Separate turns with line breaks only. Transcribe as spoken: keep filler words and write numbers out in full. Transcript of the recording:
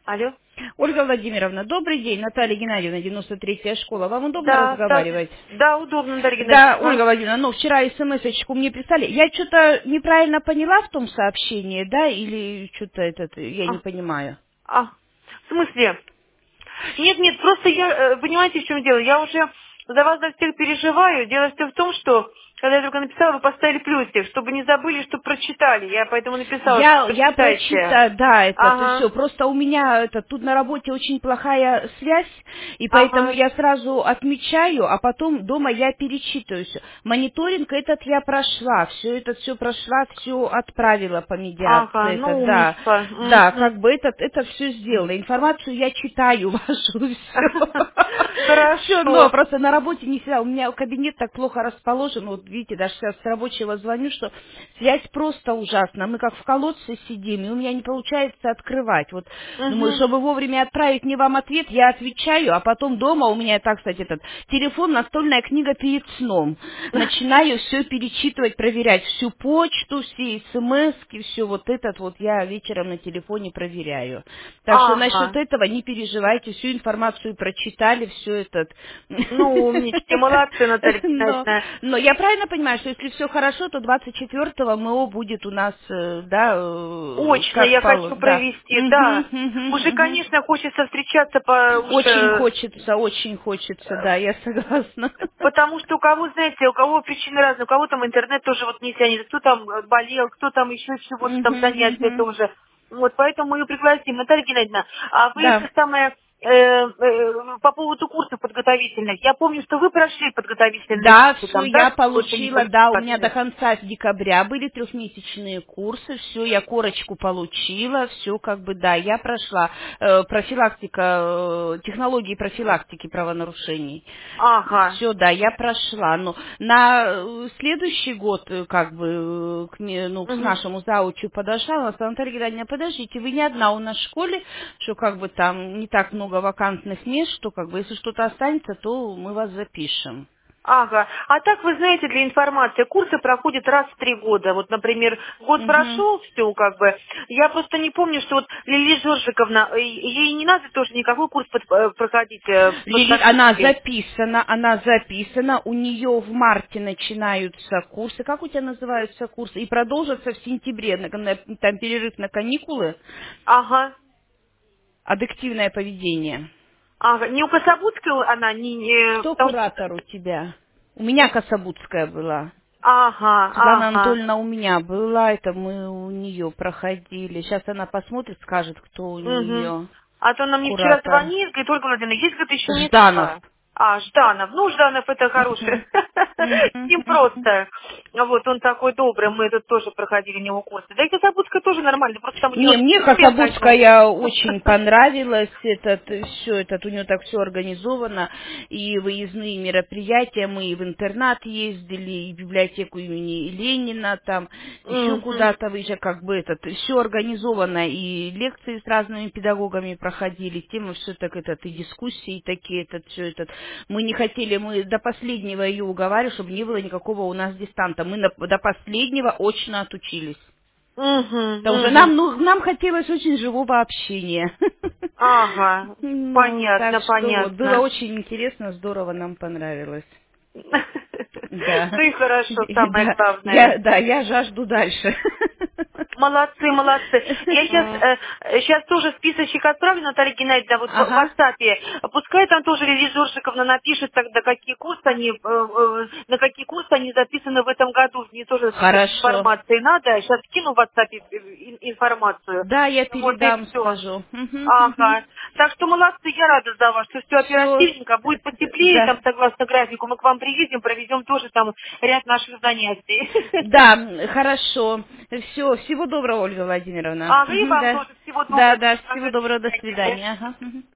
Алло.
Ольга Владимировна, добрый день. Наталья Геннадьевна, девяносто третья школа. Вам удобно
Да, да,
разговаривать?
да, удобно, Дарья
Да,
Геннадьевна.
Ольга Владимировна, ну, вчера смс-очку мне прислали. Я что-то неправильно поняла в том сообщении, да, или что-то этот, я не
А,
понимаю.
а, в смысле? Нет, нет, просто я, э, понимаете, в чем дело? Я уже за вас за всех переживаю. Дело все в том, что, когда я только написала, вы поставили плюсик, чтобы не забыли, чтобы прочитали. Я поэтому написала, что
Я, я
прочитайте.
прочитаю, да, это
Ага,
все. Просто у меня это, тут на работе очень плохая связь, и поэтому
ага,
я сразу отмечаю, а потом дома я перечитываю все. Мониторинг этот я прошла, все это все прошла, все отправила по
ага,
медиации, это,
ну
да.
умничка.
Да,
Мгм.
как бы этот, это все сделано. Информацию я читаю вашу, все. Все, но
Хорошо.
просто на работе не всегда. У меня кабинет так плохо расположен. Вот видите, даже сейчас с рабочего звоню, что связь просто ужасна. Мы как в колодце сидим, и у меня не получается открывать. Вот думаю,
Угу.
чтобы вовремя отправить мне вам ответ, я отвечаю, а потом дома у меня так, кстати, этот телефон, настольная книга перед сном. Начинаю все перечитывать, проверять всю почту, все смски, все вот этот вот я вечером на телефоне проверяю. Так что насчет
Ага.
этого не переживайте, всю информацию прочитали, все этот.
Ну, умнички, молодцы, Наталья
Но,
Геннадьевна.
но я правильно понимаю, что если все хорошо, то двадцать четвёртого МО будет у нас, э, да, э,
Очно
как
я хочу
положено, да.
провести,
Мгм,
да.
мгм,
Уже,
мгм.
конечно, хочется встречаться по
Очень
уже,
хочется, очень хочется, да, я согласна.
потому что у кого, знаете, у кого причины разные, у кого там интернет тоже вот не тянет, кто там э, болел, кто там еще чего-то там
Мгм,
занятия
мгм.
тоже. Вот, поэтому мы ее пригласим. Наталья Геннадьевна, а вы
Да.
это самое, э, э, по поводу курсов подготовительных, я помню, что вы прошли подготовительные
Да,
курсы
все
там, да,
я
с повышением
получила, да, у меня до
квалификации?
конца декабря были трехмесячные курсы, все, я корочку получила, все как бы, да, я прошла. Э, профилактика, э, технологии профилактики правонарушений.
Ага.
Все, да, я прошла. Но на э, следующий год, э, как бы, э, к, ме- ну, к
Мгм.
нашему заучу подошла, она сказала: Наталья Геннадьевна, подождите, вы не одна у нас в школе, что как бы там не так много вакантных мест, что как бы если что-то останется, то мы вас запишем.
Ага. А так, вы знаете, для информации, курсы проходят раз в три года. Вот, например, год
Мгм.
прошел, все как бы. Я просто не помню, что вот Лилия Жоржиковна, э, ей не надо тоже никакой курс под- э, проходить э,
Лилит, она
подготовки.
записана, она записана, у нее в марте начинаются курсы. Как у тебя называются курсы? И продолжатся в сентябре, на- на- там перерыв на каникулы,
Ага.
аддиктивное поведение.
Ага. Не у Кособудской она, не, не-
Кто
потому что...
куратор у тебя? У меня Кособудская была.
Ага,
Светлана
ага.
Анатольевна у меня была, это мы у нее проходили. Сейчас она посмотрит, скажет, кто у
Угу.
нее
А то она мне вчера
куратор.
звонит, говорит, Ольга Владимировна, есть, говорит, еще
Жданов.
несколько. А, Жданов. Ну, Жданов это
Мгм.
хороший. С
Мгм.
ним
Мгм.
просто. Вот, он такой добрый, мы тут тоже проходили у него курсы. Да и Кособудская тоже нормально, просто там у
Не,
нее
мне
смех один.
Кособудская очень понравилась, этот, все, этот, у нее так все организовано, и выездные мероприятия, мы и в интернат ездили, и в библиотеку имени Ленина, там, еще
Мгм.
куда-то выезжали, как бы этот, все организовано, и лекции с разными педагогами проходили, темы все так, этот, и дискуссии такие, этот, все этот. Мы не хотели, мы до последнего ее уговаривали, чтобы не было никакого у нас дистанта, мы на- до последнего очно отучились.
Мгм.
Да уже
Мгм.
нам, ну, нам хотелось очень живого общения.
Ага.
Ну, так
Понятно,
что вот, было
понятно.
очень интересно, здорово, нам понравилось. Да,
Ну и хорошо, самое
да,
главное.
я, да, я жажду дальше.
Молодцы, молодцы. Я сейчас, сейчас тоже списочек отправлю, Наталья Геннадьевна, вот в в
Ага,
WhatsApp. Пускай там тоже Лилия Жоржиковна напишет тогда, какие курсы они, э, э, на какие курсы они записаны в этом году. Мне тоже с
хорошо.
информацией надо. Сейчас скину в WhatsApp ин- информацию.
Да, я
Вот и
передам,
все.
скажу.
Ага. Так что молодцы, я рада за вас, что все
Все,
оперативненько, будет потеплее,
да.
там, согласно графику, мы к вам приедем, проведем тоже там ряд наших занятий.
Да, хорошо. Все, всего доброго, Ольга Владимировна.
Ага, и
Мгм,
вам
да.
тоже всего
Да,
доброго.
да, всего
Ага, до
доброго, до
свидания.
свидания. Ага. Мгм.